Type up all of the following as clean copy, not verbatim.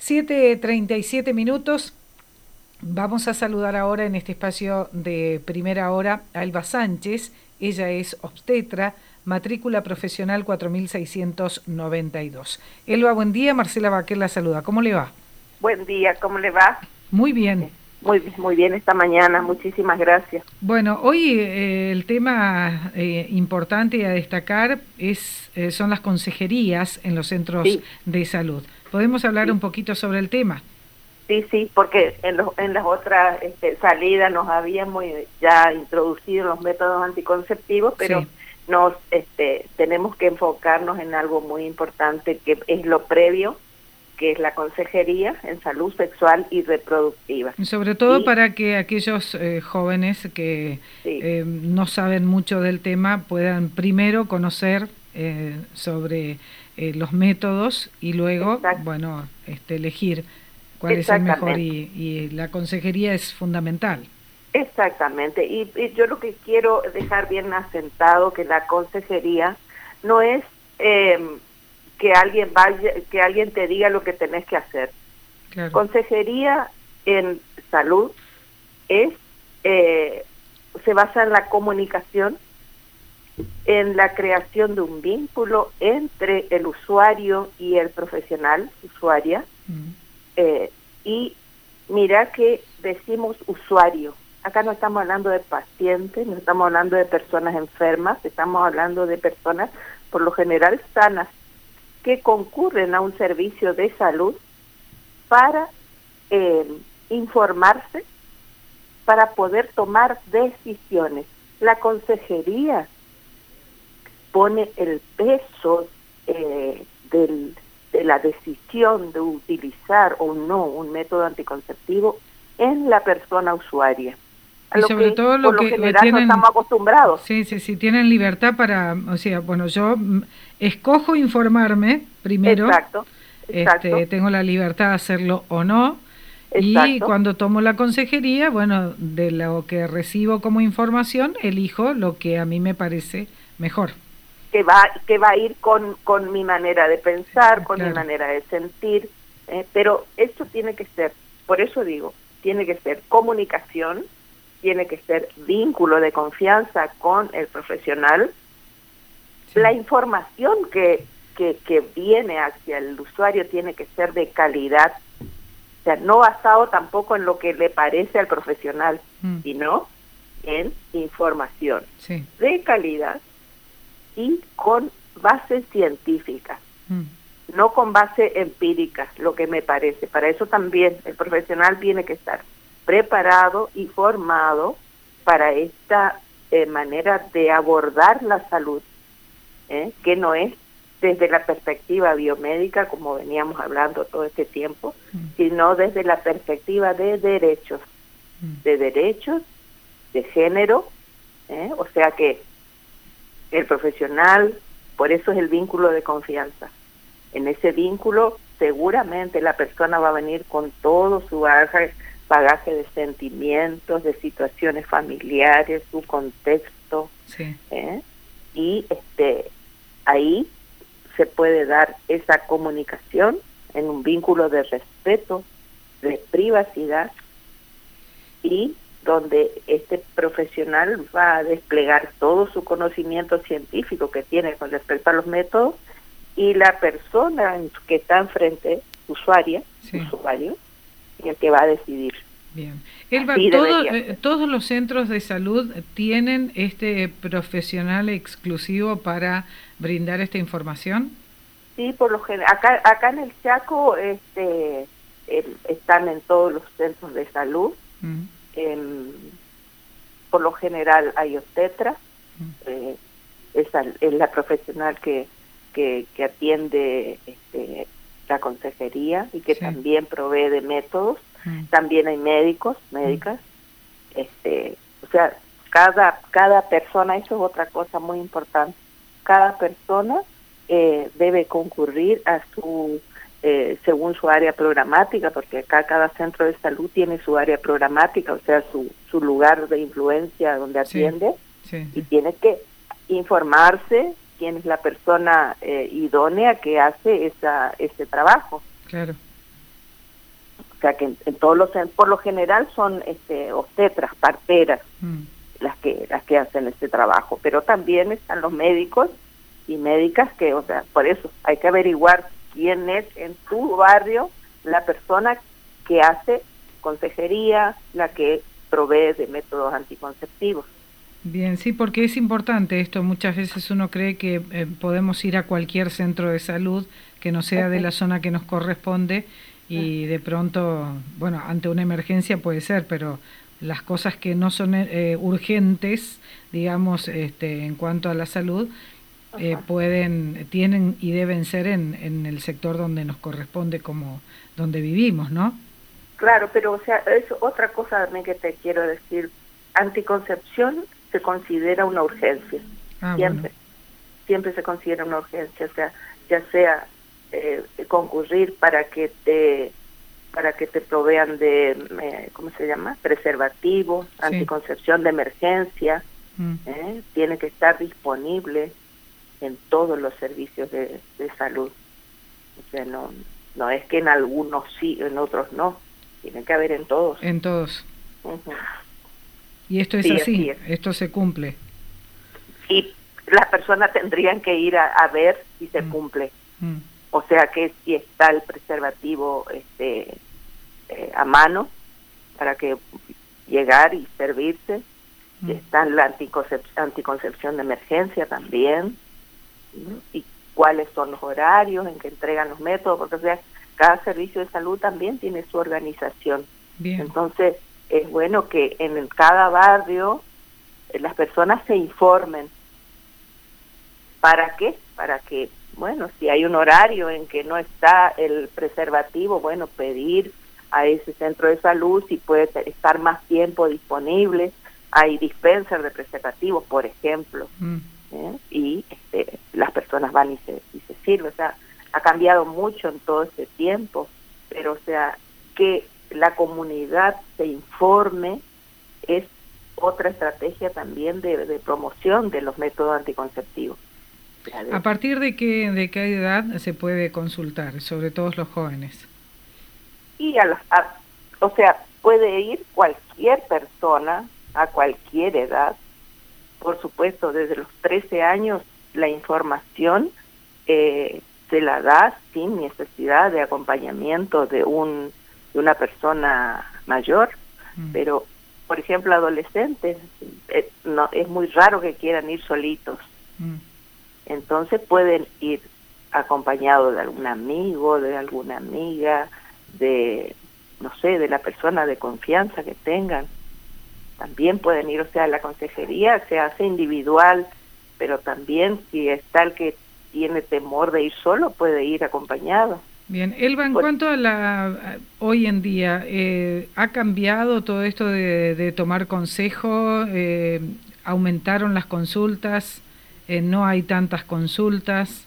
7:37. Vamos a saludar ahora en este espacio de primera hora a Elba Sánchez. Ella es obstetra, matrícula profesional 4692. Elba, buen día. Marcela Baquer la saluda. ¿Cómo le va? Buen día, ¿cómo le va? Muy bien. Muy bien esta mañana, muchísimas gracias. Bueno, hoy el tema importante a destacar son las consejerías en los centros de salud. ¿Podemos hablar un poquito sobre el tema? Sí, porque en las otras salidas nos habíamos ya introducido los métodos anticonceptivos, pero nos tenemos que enfocarnos en algo muy importante que es lo previo, que es la consejería en salud sexual y reproductiva. Sobre todo para que aquellos jóvenes que no saben mucho del tema puedan primero conocer sobre los métodos y luego, elegir cuál es el mejor y la consejería es fundamental. Exactamente, y yo lo que quiero dejar bien asentado que la consejería no es que alguien te diga lo que tenés que hacer. Claro. Consejería en salud se basa en la comunicación, en la creación de un vínculo entre el usuario y el profesional, usuaria, y mira que decimos usuario. Acá no estamos hablando de pacientes, no estamos hablando de personas enfermas, estamos hablando de personas por lo general sanas, que concurren a un servicio de salud para informarse, para poder tomar decisiones. La consejería pone el peso de la decisión de utilizar o no un método anticonceptivo en la persona usuaria. Y sobre todo lo que no estamos acostumbrados. Sí, tienen libertad para, yo escojo informarme primero. Exacto. Tengo la libertad de hacerlo o no. Exacto. Y cuando tomo la consejería, de lo que recibo como información, elijo lo que a mí me parece mejor. Que va a ir con mi manera de pensar, con mi manera de sentir, pero esto tiene que ser, por eso digo, tiene que ser comunicación, tiene que ser vínculo de confianza con el profesional. Sí. La información que viene hacia el usuario tiene que ser de calidad, o sea, no basado tampoco en lo que le parece al profesional, sino en información de calidad y con base científica, no con base empírica, lo que me parece. Para eso también el profesional tiene que estar preparado y formado para esta manera de abordar la salud, que no es desde la perspectiva biomédica, como veníamos hablando todo este tiempo, sino desde la perspectiva de derechos, de género, o sea que el profesional, por eso es el vínculo de confianza. En ese vínculo seguramente la persona va a venir con todo su bagaje de sentimientos, de situaciones familiares, su contexto, y ahí se puede dar esa comunicación en un vínculo de respeto, de privacidad, y donde este profesional va a desplegar todo su conocimiento científico que tiene con respecto a los métodos, y la persona que está enfrente, usuario, y el que va a decidir. Bien. Elba, ¿todos los centros de salud tienen este profesional exclusivo para brindar esta información? Sí, por lo general. Acá en el Chaco están en todos los centros de salud. Por lo general hay obstetra, es la profesional que atiende la consejería y que también provee de métodos. También hay médicas, o sea, cada persona, eso es otra cosa muy importante, cada persona debe concurrir a su según su área programática, porque acá cada centro de salud tiene su área programática, o sea, su lugar de influencia donde atiende, y tiene que informarse quién es la persona idónea que hace ese trabajo. Claro. O sea que en todos los, por lo general son obstetras, parteras, las que hacen este trabajo, pero también están los médicos y médicas que, o sea, por eso hay que averiguar quién es en tu barrio la persona que hace consejería, la que provee de métodos anticonceptivos. Bien, sí, porque es importante esto. Muchas veces uno cree que podemos ir a cualquier centro de salud que no sea de la zona que nos corresponde y de pronto, bueno, ante una emergencia puede ser, pero las cosas que no son urgentes, digamos, en cuanto a la salud, tienen y deben ser en el sector donde nos corresponde, como donde vivimos, ¿no? Claro, pero o sea, es otra cosa también que te quiero decir. Anticoncepción se considera una urgencia, siempre se considera una urgencia, o sea, ya sea concurrir para que te provean de, ¿cómo se llama? Preservativos, anticoncepción de emergencia, tiene que estar disponible en todos los servicios de salud. O sea, no es que en algunos sí, en otros no, tiene que haber en todos. En todos. Y esto es así es. Esto se cumple. Y las personas tendrían que ir a ver si se cumple. O sea que si está el preservativo a mano para que llegar y servirse, está la anticoncepción de emergencia también, y cuáles son los horarios en que entregan los métodos, porque o sea, cada servicio de salud también tiene su organización. Bien. Entonces es bueno que en cada barrio las personas se informen. ¿Para qué? Para que, bueno, si hay un horario en que no está el preservativo, bueno, pedir a ese centro de salud si puede estar más tiempo disponible. Hay dispensers de preservativos, por ejemplo, y las personas van y se sirven. O sea, ha cambiado mucho en todo este tiempo, pero o sea, que la comunidad se informe es otra estrategia también de promoción de los métodos anticonceptivos. ¿A partir de qué edad se puede consultar, sobre todo los jóvenes? Y o sea, puede ir cualquier persona a cualquier edad. Por supuesto, desde los 13 años la información se la da sin necesidad de acompañamiento de una persona mayor, pero por ejemplo adolescentes no es muy raro que quieran ir solitos. Entonces pueden ir acompañados de algún amigo, de alguna amiga, de no sé, de la persona de confianza que tengan. También pueden ir, o sea, la consejería se hace individual, pero también si está el que tiene temor de ir solo, puede ir acompañado. Bien, Elba, en cuanto a hoy en día, ¿ha cambiado todo esto de tomar consejo? ¿Aumentaron las consultas? ¿No hay tantas consultas?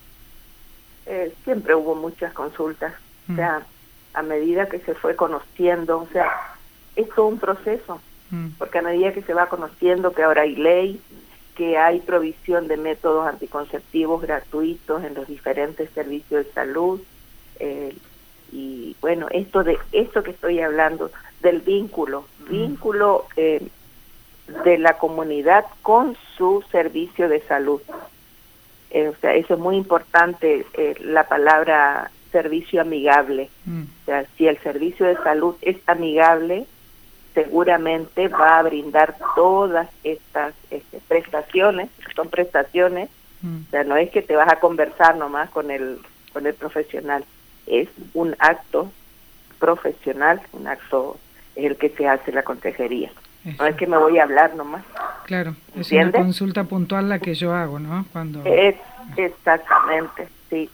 Siempre hubo muchas consultas, o sea, a medida que se fue conociendo, o sea, es todo un proceso, porque a medida que se va conociendo que ahora hay ley, que hay provisión de métodos anticonceptivos gratuitos en los diferentes servicios de salud, y bueno, esto que estoy hablando, del vínculo de la comunidad con su servicio de salud. O sea, eso es muy importante, la palabra servicio amigable. O sea, si el servicio de salud es amigable, seguramente va a brindar todas estas prestaciones, son prestaciones, o sea, no es que te vas a conversar nomás con el profesional, es un acto profesional, un acto es el que se hace la consejería. Eso. No es que me voy a hablar nomás. Claro, es ¿entiendes? Una consulta puntual la que yo hago, ¿no? Cuando exactamente, sí.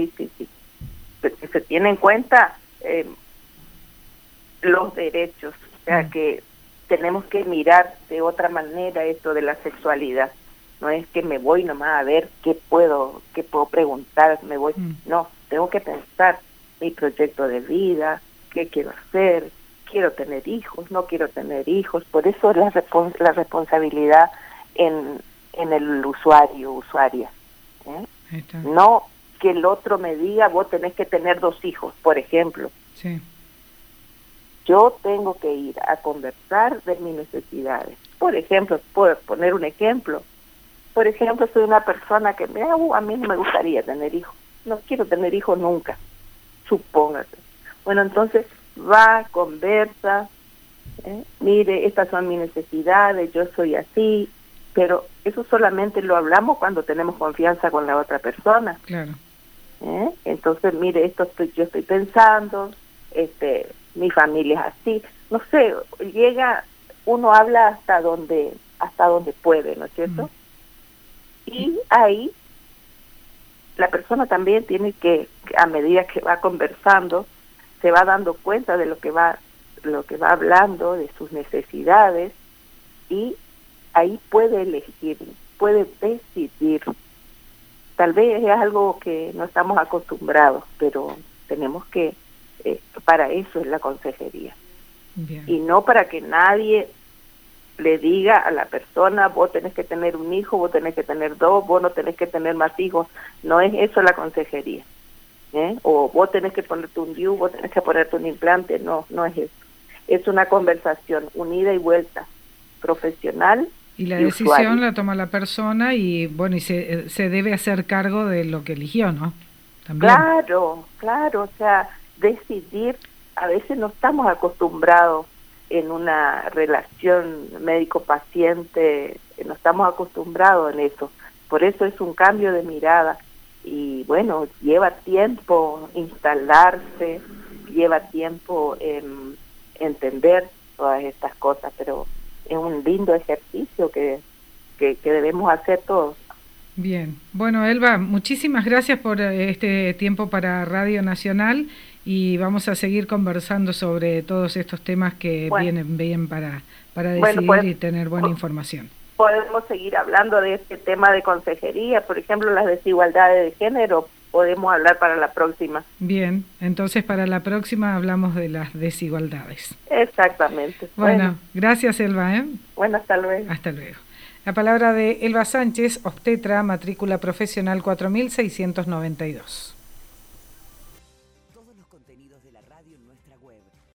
Se tiene en cuenta los derechos, o sea que tenemos que mirar de otra manera esto de la sexualidad. No es que me voy nomás a ver qué puedo preguntar, no, tengo que pensar mi proyecto de vida, qué quiero hacer, quiero tener hijos, no quiero tener hijos. Por eso es la responsabilidad en el usuaria. No que el otro me diga, vos tenés que tener 2 hijos, por ejemplo. Sí. yo tengo que ir a conversar de mis necesidades. Por ejemplo, puedo poner un ejemplo. Por ejemplo, soy una persona que a mí no me gustaría tener hijos. No quiero tener hijos nunca, supóngase. Bueno, entonces va, conversa, mire, estas son mis necesidades, yo soy así, pero eso solamente lo hablamos cuando tenemos confianza con la otra persona. Claro. Entonces, mire, yo estoy pensando, mi familia es así, no sé, uno habla hasta donde puede, ¿no es cierto? Y ahí la persona también tiene que, a medida que va conversando, se va dando cuenta de lo que va hablando, de sus necesidades, y ahí puede elegir, puede decidir. Tal vez es algo que no estamos acostumbrados, pero tenemos que, para eso es la consejería. Bien. Y no para que nadie le diga a la persona, vos tenés que tener un hijo, vos tenés que tener dos, vos no tenés que tener más hijos. No es eso la consejería. O vos tenés que ponerte un DIU, vos tenés que ponerte un implante. No es eso. Es una conversación, unida y vuelta, profesional. Y la decisión usuario la toma la persona y bueno, y se debe hacer cargo de lo que eligió, ¿no? También. Claro, o sea, decidir, a veces no estamos acostumbrados en una relación médico-paciente, no estamos acostumbrados en eso, por eso es un cambio de mirada, y bueno, lleva tiempo instalarse, lleva tiempo entender todas estas cosas, pero es un lindo ejercicio que debemos hacer todos. Bien, bueno, Elba, muchísimas gracias por este tiempo para Radio Nacional, y vamos a seguir conversando sobre todos estos temas que vienen bien para decidir y tener buena información. Podemos seguir hablando de este tema de consejería, por ejemplo, las desigualdades de género, podemos hablar para la próxima. Bien, entonces para la próxima hablamos de las desigualdades. Exactamente. Bueno, gracias, Elba. Bueno, hasta luego. Hasta luego. La palabra de Elba Sánchez, obstetra, matrícula profesional 4692.